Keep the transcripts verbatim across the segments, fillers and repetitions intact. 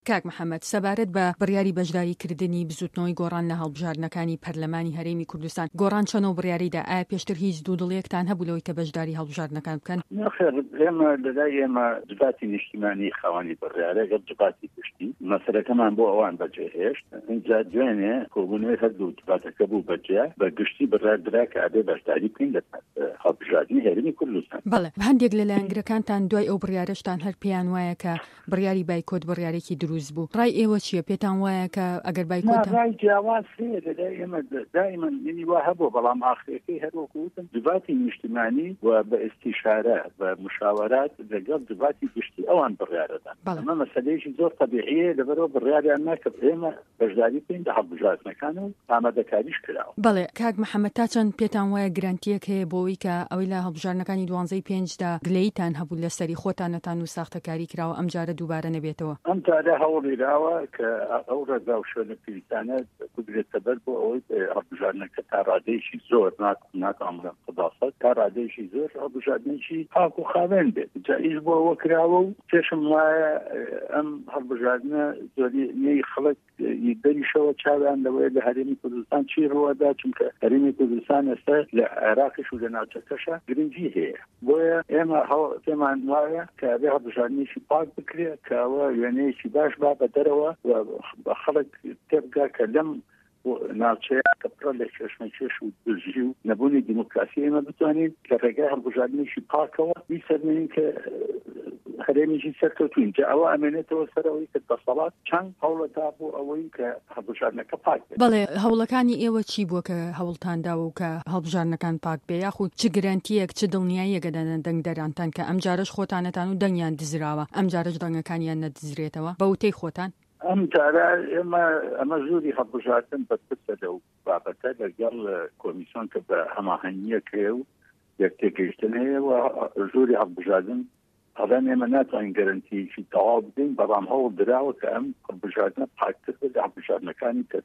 کاک محەممەد سەبارەت بە بڕیاری بەشداریکردنی بزوتنەوەی گۆڕان لە هەڵبژاردنەکانی پەرلەمانی هەرێمی کوردستان گۆڕان چەنەوە بڕیاریدا ئایا پێشتر هیچ دوو دڵەیەکتان هەبوو لەوەی کە بەشداری هەڵبژاردنەکان بکەن؟ نەخێر ئێمە لەلای ئێمە جباتی نیشتیمانی خاوەنی بڕیارە گەر جباتی گشتی مەسەلەکەمان بۆ ئەوان بەجێهێشت اینجا دوێنێ کۆبوونەوەی هەردوو جباتەکە بوو بەجێ بە گشتی بڕیاردرا کە ئابێ بەشداری بکەین لە هەڵبژاردنی هەرێمی کوردستان. بەڵێ هەندێک لە لایەنگرەکانتان دوای ئەو بڕیارەشتان هەر پێیان وایە کە بڕیاری بایکۆت بڕیارێکی دروست بوو. ڕای ئێوە چییە؟ پێتان وایە کە ئەگەر بایکۆت ڕای جیاواز لەلای ئێمە دائما منی وا هەبوو بەڵام ئاخرەکەی هەروەکو وتم جباتی نیشتیمانی و بە ئستیشارە بە مشاورات لەگەڵ جباتی گشتی ئەوان بڕیارەدان. ئەمە مەسەلەیەکی زۆر طبیعیە لەبەرەوە بڕیاریان ناکرد ئێمە بەشداری بکەین لە هەڵبژاردنەکان و ئامادەکاریش کراوە. بەڵێ کاک محەممەد تا چەند پێتان وایە گرانتیەک هەیە بۆەوەی کە ئەوەی لە هەڵبژاردنەکانی دوانزەی پێنجدا گلەیتان هەبوو لەسەری خۆتانەتان و ساختەکاری کراوە ئەم جارە دووبارە نەبێتەوە؟ ئەم جارە هەوڵیراوە کە ئەو ڕێگا و شوێنە پیرانە بگرێتە بەر بۆ ئەوەی هەڵبژاردنەکە تا ڕادەیەکی زۆر ناتوانم قەداسەت تا ڕادەیەکی زۆر هەڵبژاردنێکی پاک و خاوێن بێت. جایز بۆ ئەوە کراوە و پێشم وایە ئەم هەڵبژاردنە زۆری نێی خەڵک دەریشەوە چاویان لەوەیە لە هەرێمی کوردستان چی ڕوەدا، چونکە هەرێمی کوردستان ئێستا لە عێراقیش و لە ناوچەکەشە گرنگی هەیە. بۆیە ئێمە پێمان وایە کە ئەبێ هەڵبژاردنێکی پاک بکرێت کە ئەوە وێنەیەکی باش با بە دەرەوە بە خەڵک تێبگا کە لەم ناوچەیە کە پڕە لە کێشمەکێش و دژی و نەبوونی دیموکراسی ئێمە بتوانین لە ڕێگای هەڵبژاردنێکی پاکەوە بیسەرمێنین کە هەرێمیشی سەرکەوتوین کە ئەوە ئەمێنێتەوە سەرەوەی کە دەسەڵات چەند هەوڵەدا بۆ ئەوەی کە هەڵبژاردنەکە پاک بێت. بەڵێ هەوڵەکانی ئێوە چی بووە کە هەوڵتانداوە و کە هەڵبژاردنەکان پاک بێ، یاخود چ گرانتیەک چ دڵنیاییەکە دەدەن دەنگ دەرانتان کە ئەم جارش خۆتانەتان و دەنگیان دزراوە ئەم جارش دەنگەکانیان نەدزرێتەوە بە وتەی خۆتان؟ ئەم جارە ئێمە ئەمە زۆری هەڵبژاردن بەرپرسە لەو بابەتە لەگەڵ کۆمیسیۆن کە بە هەماهەنگیەکێ و یەکتێگەیشتن هەیە و زۆری هەڵبژاردن هەڵێن ئێمە ناتوانین گەرنتییەکی تەواو بدەین، بەڵام هەوڵ دراوە کە ئەم هەڵبژاردنە پاکتر بێت لە هەڵبژاردنەکانی تر.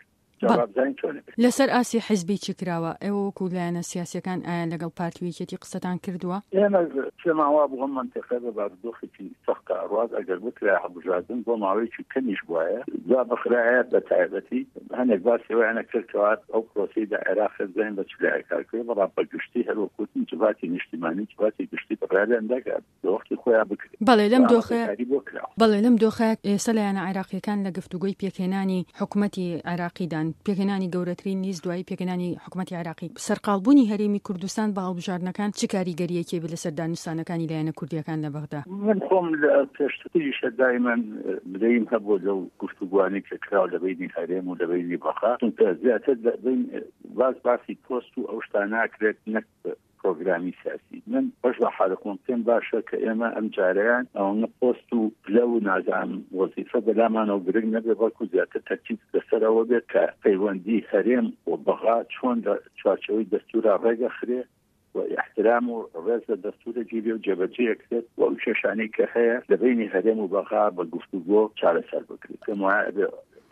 لەسەر ئاسی حیزبی چی کراوە؟ ئێوە وەکو لایەنە سیاسیەکان ئایا لەگەڵ پارتیویەتی قسەتان کردووە؟ ئێمە پێماوا بووە منتیقە بە بارودۆخێکی سەخت ئاڕواز ئەگەر بکرا هەڵبژاردن بۆ ماوەیەکی کەمیش بووایە جا بخرایە بە تایبەتی هەندێک باسی وایانە کردکەوە ئەو پرۆسی لە عێراق زین بە چلای کارکردی بەڵام بە گشتی هەروەکوتن جباتی نیشتیمانی جباتی گشتی بڕیاریان دەکات وەختی خۆیان بکرێت. بەڵێ لەم دۆخە بەڵێ لەم دۆخە ئێستا لایەنە عێراقیەکان لە گفتوگۆی پێکهێنانی حکوومەتی عێراقیدان پێکهێنانی گەورەترین نیز دوای پێکهێنانی حکوومەتی عێراقی سەرقاڵبوونی هەرێمی کوردستان بە هەڵبژاردنەکان چ کاریگەریەکی بێ لەسەر دانوستانەکانی لایەنە کوردیەکان لە بەغدا؟ من خۆم لە پێشتریشە دایمەن بدەیم هەبوو لەو گفتوگوانی کە کراوە لە بینی هەرێم و لە بینی بەخا چونکە زیاتر لە بین باز باسی پۆست و ئەو شتە ناکرێت نەک پرۆگرامی سیاسی. من بەش بە حالەکۆم پێم باشە کە ئێمە ئەم جارەیان ئەوەنە پۆست و لە و نازان وەزیفە بەلامانەوە گرنگ نەبێ بەڵکو زیاتر تەرکیز لەسەرەوە بێت کە پەیوەندی هەرێم و بەغا چۆن لە چوارچەوەی دەستورە ڕێگە خرێ و احترام و ڕێز لە دەستورە گیری و جێبەجێکرێت و ئەو کێشانەی کە هەیە لە بینی هەرێم و بەغا بە گفتوگۆ چارەسەر بکرێت. پێم وایە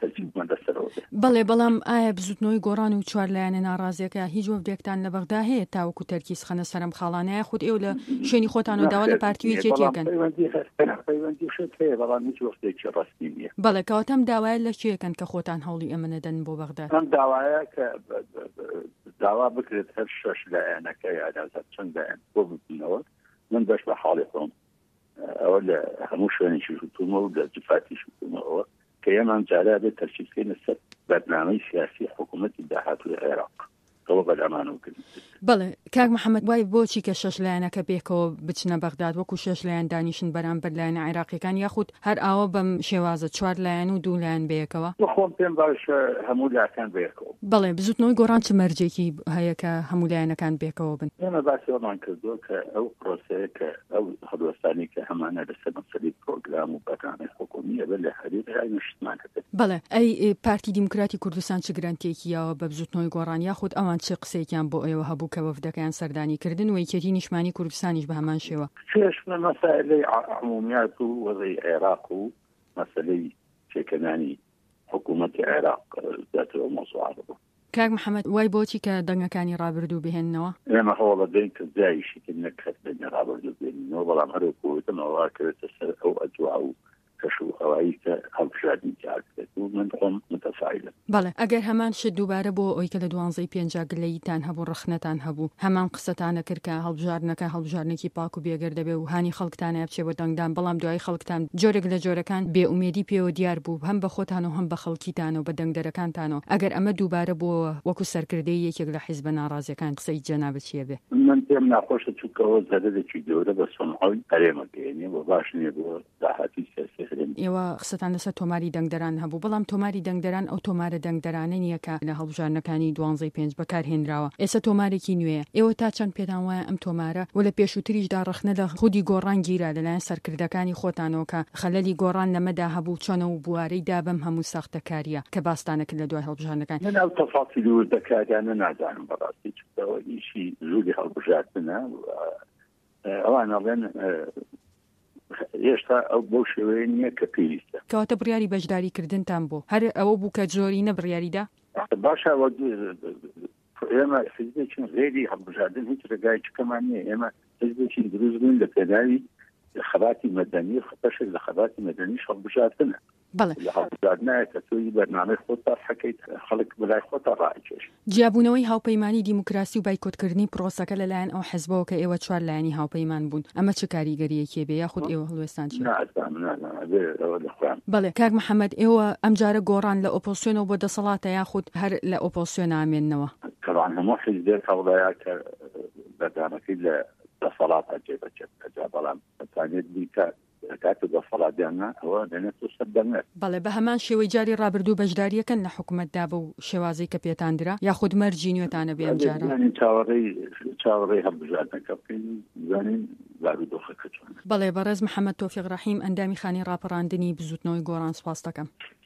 بەڵێ بەڵام ئایا بزوتنەوەی گۆڕان و چوار لایەنە ناڕازیەکە هیچ وەفدێکتان لە بەغدا هەیە تاوەکو تەرکیز خەنە سەرم خاڵانەیە خود ئێوە لە شوێنی خۆتان و داوا لە پارتیویەکێکەکەن؟ بەڵێ کەواتەم داوایە لە شوێکەن کە خۆتان هەوڵی ئەمە نەدەن بۆ بەغدا؟ ئەم داوایە کە داوا بکرێت هەر شەش لایەنەکە یادازات چەند لایەن بۆ ببینەوە من بەش بە حاڵی خۆم ئەوە لە هەموو شوێنێکی شوتومە و لە جفاتی شوتومەوە کە ئێمە جارە بێت تەرکیزکەینە سەر بەرنامەی سیاسی حکوومەتی داهاتووی عێراق ئەوە بەلامانەوە کرد. بەڵێ کاک محەممەد وای بۆچی کە شەش لایەنەکە بێکەوە بچنە بەغداد وەکو شەش لایەن دانیشن بەرامبەر لایەنە عێراقیەکان یاخود هەر ئاوە بەم شێوازە چوار لایەن و دوو لایەن بەیەکەوە؟ خۆم پێم باشە هەموو لایەنەکان بەیەکەوە. بەڵێ بزوتنەوەی گۆڕان چ مەرجێکی هەیە کە هەموو لایەنەکان بێکەوە بن؟ ئێمە باسیەوەمان کردووە کە ئەو پرۆسەیە کە ئەو هەڵوەستانی کە هەمانە لەسەر مەسەلەی پرۆگرام و بەرنامەی حکوومیە بە لە هەرێمی نیشتمان کرد. بەڵێ ئەی پارتی دیموکراتی کوردستان چ گرانتیەکیەوە بە بزوتنەوەی گۆڕان یاخود ئەوان چه قسەیەکیان بۆ ئێوە هەبوو کە وەفدەکەیان سەردانی کردن و یەکێتی نیشتمانی کوردستانیش بە هەمان شێوە؟ چێشمە مەسائلەی عمومیات و وەزەی عێراق و مەسەلەی پێکهێنانی حکوومەتی عێراق زیاترەوە مۆزوعە بوو. کاک محەممەد وای بۆچی کە دەنگەکانی ڕابردوو بهێننەوە؟ ئێمە هەوڵە دەین کە جایشی نەکرد بێنە ڕابردوو بێنینەوە بەڵام هەروەکوتمەوە کەوێتە سەر ئەو ئەجوا و کەش و ئەوایی کە هەڵبژاردننی جاکرێت و من خۆم متەفاعلم. بەڵێ ئەگەر هەمان شت دووبارە بۆ ئەوی کە لە دوانزەی پێنجا گلەیتان هەبوو ڕخنەتان هەبوو هەمان قسەتانە کرد کە هەڵبژاردنەکە هەڵبژاردنێکی پاک و بێگەر دەبێ و هانی خەڵکتانە بچێ بۆ دەنگدان بەڵام دوای خەڵکتان جۆرێک لە جۆرەکان بێئومێدی پێوە دیار بوو هەم بە خۆتان و هەم بە خەڵکیتان و بە دەنگدەرەکانتانەوە ئەگەر ئەمە دووبارە بۆ وەکو سەرکردەی یەکێک لە حیزبە ناڕازیەکان قسەی جەنابەت چییە بێ؟ من پێم ناخۆشە چونکەوە زەدەدێکی گەورە بە سۆنعەوەی هەرێمەکەیێنێ بۆ باش نییە بۆ داهاتی سیاسی هەرێم. ئێوە قسەتان لەسەر تۆماری دەنگدەران هەبوو بەڵام تۆماری دەنگدەران ئەو تۆمارە دەنگدەرانە نییە کە لە هەڵبژاردنەکانی دوانزەی پێنج بەکارهێنراوە. ئێستا تۆمارێکی نوێیە. ئێوە تا چەند پێتان وایە ئەم تۆمارە و لە پێشووتریشدا ڕخنە لە خودی گۆڕان گیرا لەلایەن سەرکردەکانی خۆتانەوە کە خەلەلی گۆڕان لەمەدا هەبوو چۆنە و بوارەی دابەم هەموو ساختەکاریە کە باستانەکە لە دوای هەڵبژاردنەکان. من ئەو تەفاصیل وردەکاریانە نازانم بەڕاستی چونکەوە ئیشی زوودی هەڵبژاردنە ئەوان ئەڵێن هێشتا ئەو بۆ شێوەیە نییە کە پێویستە. کەواتە بڕیاری بەشداریکردنتان بۆ هەر ئەوە بوو کە زۆری نەبڕیاریدا؟ باشە ئێمە حیزبێکین غێری هەڵبژاردن هیچ ڕێگای چکەمان نییە. ئێمە حیزبێکی دروست بووین لە پێداوی خەباتی مەدەنی بەشێک لە خەباتی مەدەنیش هەڵبژاردنە. بەڵێ هەڵبژاردنایە کە تۆی بەرنامەی خۆتان حەکەیت خەڵک بەلای خۆتان ڕائکێش. جیابوونەوەی هاوپەیمانی دیموکراسی و بایکۆتکردنی پرۆسەکە لەلایەن ئەو حیزبەوە کە ئێوە چوار لایەنی هاوپەیمان بوون ئەمە چه کاریگەریەکێ بێ یاخود ئێوە هەڵوێستان چی؟ بەڵێ کاک محەممەد ئێوە ئەم جارە گۆڕان لە ئۆپۆسیۆنەوە بۆ دەسەڵاتە یاخود هەر لە ئۆپۆسیۆن نامێننەوە؟ کەڵان هەموو حیزبێک هەوڵەیە کە بەردامەکەی لە دەسەڵات جێبەجێ بکات بەڵام ئەتوانێت بیکات کاتە دەسەڵاتیانە ئەوە دەنێت و سەردەنێت. بەڵێ بە هەمان شێوەی جاری ڕابردوو بەشداریەکەن لە حکوومەتدا بە و شێوازەی کە پێتاندرا یاخود مەرجی نوێتانە بێ ئەم جارە؟ چاوەڕێی چاوەڕێی هەڵبژاردنەکە بکەین زانین بارودۆخەکە چۆنە. بەڵێ بەڕێز محەممەد تۆفیق ڕەحیم ئەندامی خانی ڕاپەڕاندنی بزوتنەوەی گۆڕان سپاس دەکەم.